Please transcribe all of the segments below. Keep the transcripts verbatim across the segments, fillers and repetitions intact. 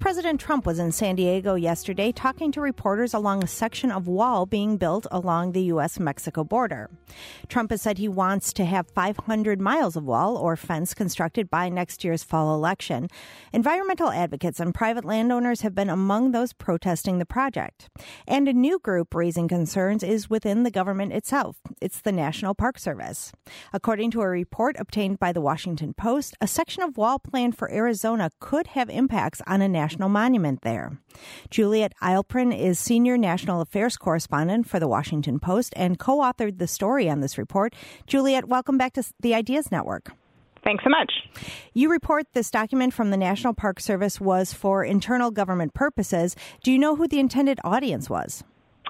President Trump was in San Diego yesterday talking to reporters along a section of wall being built along the U S Mexico border. Trump has said he wants to have five hundred miles of wall or fence constructed by next year's fall election. Environmental advocates and private landowners have been among those protesting the project. And a new group raising concerns is within the government itself. It's the National Park Service. According to a report obtained by the Washington Post, a section of wall planned for Arizona could have impacts on a national monument there. Juliet Eilperin is senior national affairs correspondent for the Washington Post and co-authored the story on this report. Juliet, welcome back to the Ideas Network. Thanks so much. You report this document from the National Park Service was for internal government purposes. Do you know who the intended audience was?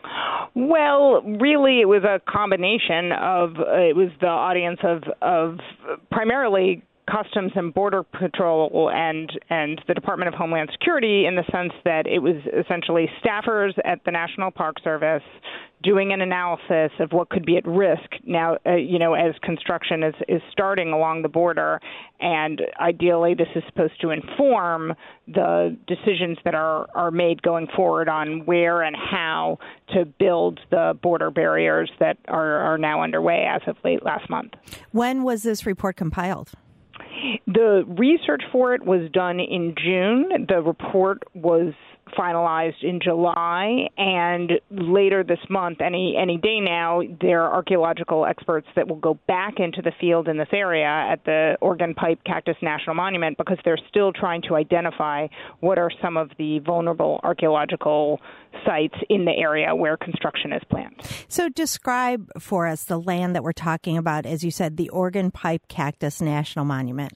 Well, really, it was a combination of, uh, it was the audience of, of primarily Customs and Border Patrol and and the Department of Homeland Security, in the sense that it was essentially staffers at the National Park Service doing an analysis of what could be at risk now, uh, you know, as construction is, is starting along the border. And ideally, this is supposed to inform the decisions that are, are made going forward on where and how to build the border barriers that are, are now underway as of late last month. When was this report compiled? The research for it was done in June. The report was finalized in July, and later this month, any any day now, there are archaeological experts that will go back into the field in this area at the Organ Pipe Cactus National Monument, because they're still trying to identify what are some of the vulnerable archaeological sites in the area where construction is planned. So describe for us the land that we're talking about, as you said, the Organ Pipe Cactus National Monument.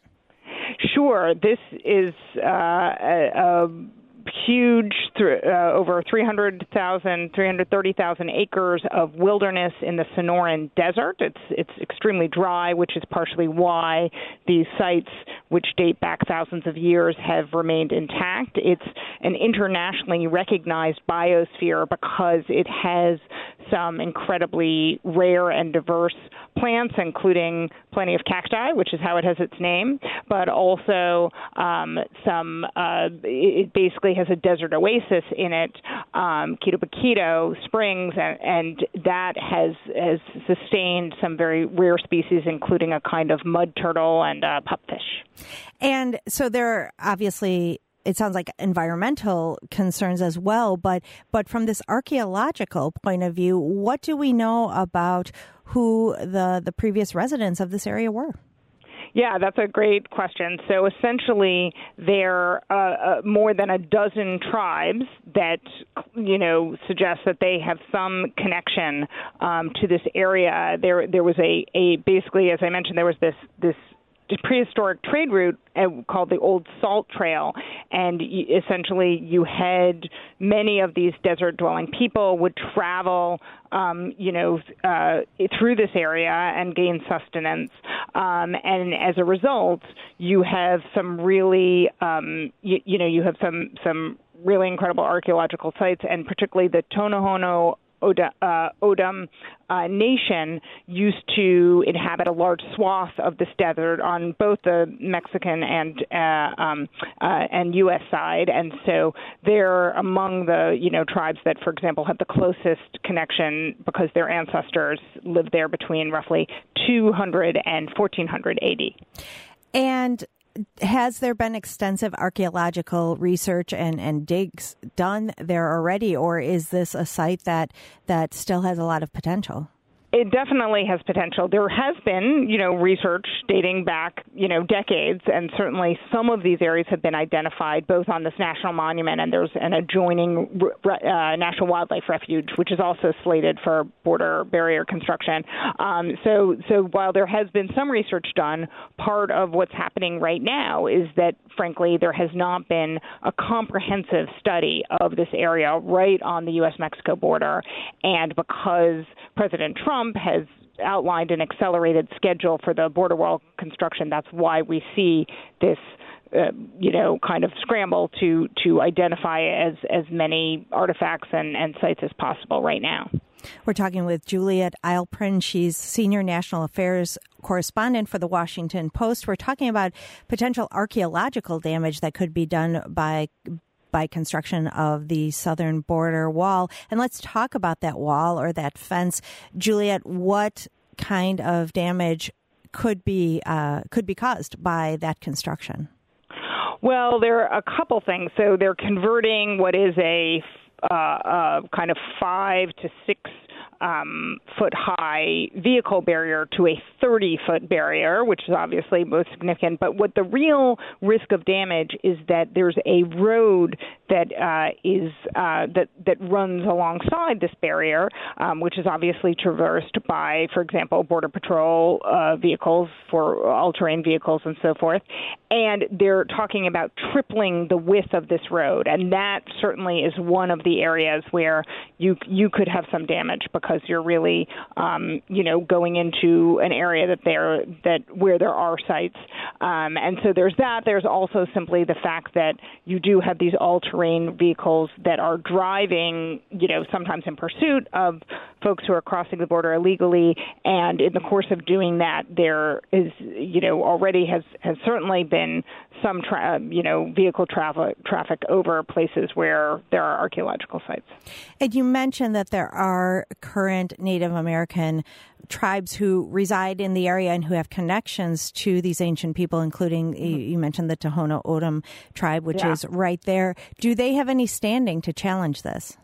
Sure. This is uh, a, a huge, th- uh, over three hundred thousand, three hundred thirty thousand acres of wilderness in the Sonoran Desert. It's it's extremely dry, which is partially why these sites, which date back thousands of years, have remained intact. It's an internationally recognized biosphere because it has some incredibly rare and diverse plants, including plenty of cacti, which is how it has its name, but also um, some, uh, it basically has a desert oasis in it, um, Quito Baquito Springs, and, and that has, has sustained some very rare species, including a kind of mud turtle and uh, pupfish. And so there are obviously, it sounds like environmental concerns as well, but but from this archaeological point of view, what do we know about who the, the previous residents of this area were? Yeah, that's a great question. So essentially, there are uh, more than a dozen tribes that, you know, suggest that they have some connection um, to this area. There, there was a, a basically, as I mentioned, there was this this. prehistoric trade route uh, called the Old Salt Trail, and y- essentially you had many of these desert-dwelling people would travel, um, you know, uh, through this area and gain sustenance, um, and as a result, you have some really, um, you, you know, you have some some really incredible archaeological sites, and particularly the Tohono Oda, uh, O'odham uh, Nation used to inhabit a large swath of this desert on both the Mexican and uh, um, uh, and U S side, and so they're among the you know tribes that, for example, have the closest connection because their ancestors lived there between roughly two hundred and fourteen hundred A D. And has there been extensive archaeological research and, and digs done there already, or is this a site that that still has a lot of potential? It definitely has potential. There has been, you know, research dating back, you know, decades, and certainly some of these areas have been identified both on this national monument, and there's an adjoining uh, National Wildlife Refuge, which is also slated for border barrier construction. Um, so, so while there has been some research done, part of what's happening right now is that, frankly, there has not been a comprehensive study of this area right on the U S Mexico border, and because President Trump has outlined an accelerated schedule for the border wall construction, that's why we see this, uh, you know, kind of scramble to to identify as, as many artifacts and, and sites as possible right now. We're talking with Juliet Eilperin. She's senior national affairs correspondent for the Washington Post. We're talking about potential archaeological damage that could be done by by construction of the southern border wall. And let's talk about that wall or that fence. Juliet, what kind of damage could be uh, could be caused by that construction? Well, there are a couple things. So they're converting what is a uh, uh, kind of five to six Um, foot high vehicle barrier to a thirty foot barrier, which is obviously most significant. But what the real risk of damage is that there's a road that uh, is uh, that that runs alongside this barrier, um, which is obviously traversed by, for example, Border Patrol uh, vehicles, for all-terrain vehicles, and so forth. And they're talking about tripling the width of this road, and that certainly is one of the areas where you you could have some damage because because you're really, um, you know, going into an area that there that where there are sites, um, and so there's that. There's also simply the fact that you do have these all-terrain vehicles that are driving, you know, sometimes in pursuit of folks who are crossing the border illegally, and in the course of doing that, there is, you know, already has has certainly been some, tra- you know, vehicle traffic traffic over places where there are archaeological sites. And you mentioned that there are current Native American tribes who reside in the area and who have connections to these ancient people, including, mm-hmm. you mentioned the Tohono O'odham tribe, which yeah. is right there. Do they have any standing to challenge this?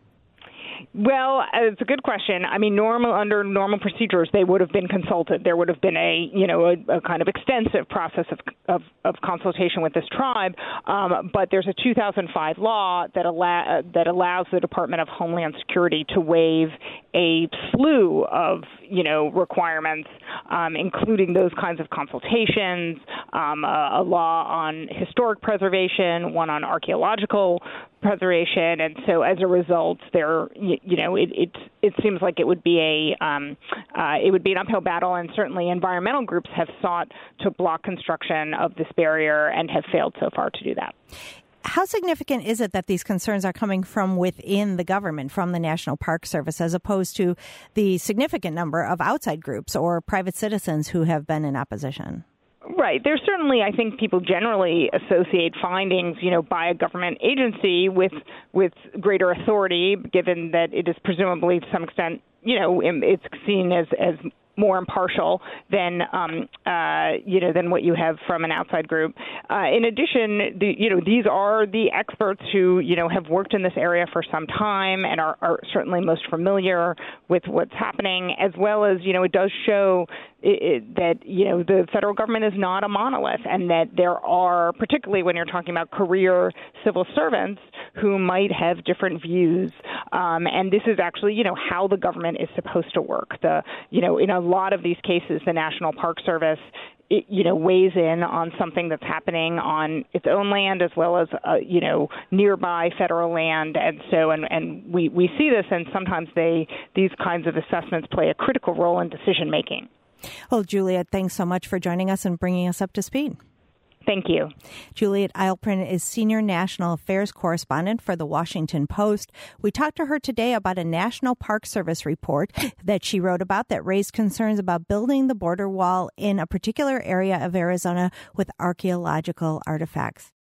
Well, it's a good question. I mean, normal under normal procedures, they would have been consulted. There would have been a, you know, a, a kind of extensive process of, of, of consultation with this tribe. Um, but there's a two thousand five law that allow, that allows the Department of Homeland Security to waive a slew of, you know, requirements, um, including those kinds of consultations, um, a, a law on historic preservation, one on archaeological preservation, and so as a result, there, you, you know, it, it it seems like it would be a um, uh, it would be an uphill battle, and certainly environmental groups have sought to block construction of this barrier and have failed so far to do that. How significant is it that these concerns are coming from within the government, from the National Park Service, as opposed to the significant number of outside groups or private citizens who have been in opposition? Right. There's certainly, I think, people generally associate findings, you know, by a government agency with with greater authority, given that it is presumably to some extent, you know, it's seen as as more impartial than, um, uh, you know, than what you have from an outside group. Uh, in addition, the, you know, these are the experts who, you know, have worked in this area for some time and are, are certainly most familiar with what's happening, as well as, you know, it does show it, it, that, you know, the federal government is not a monolith, and that there are, particularly when you're talking about career civil servants, who might have different views. Um, and this is actually, you know, how the government is supposed to work. The, you know, in a lot of these cases, the National Park Service, it, you know, weighs in on something that's happening on its own land as well as, uh, you know, nearby federal land. And so, and, and we, we see this, and sometimes they, these kinds of assessments play a critical role in decision making. Well, Juliet, thanks so much for joining us and bringing us up to speed. Thank you. Juliet Eilperin is Senior National Affairs Correspondent for The Washington Post. We talked to her today about a National Park Service report that she wrote about that raised concerns about building the border wall in a particular area of Arizona with archaeological artifacts.